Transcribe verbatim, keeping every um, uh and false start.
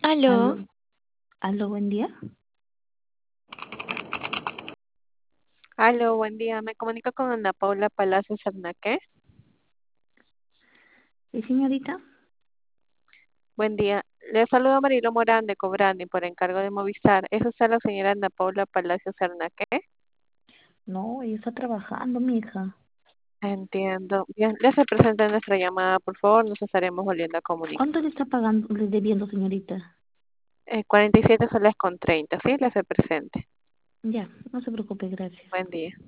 Aló, Aló, aló, buen día. aló, buen día. Me comunico con Ana Paula Palacios Arnaque. Sí, señorita. Buen día. Le saludo Marilo Morán de Cobrani por encargo de Movistar. ¿Es usted la señora Ana Paula Palacios Arnaque? No, ella está trabajando, mi hija. Entiendo. Bien, le hace presente en nuestra llamada, por favor. Nos estaremos volviendo a comunicar. ¿Cuánto le está pagando, le debiendo, señorita? Eh, cuarenta y siete soles con treinta. Sí, le hace presente. Ya, no se preocupe, gracias. Buen día.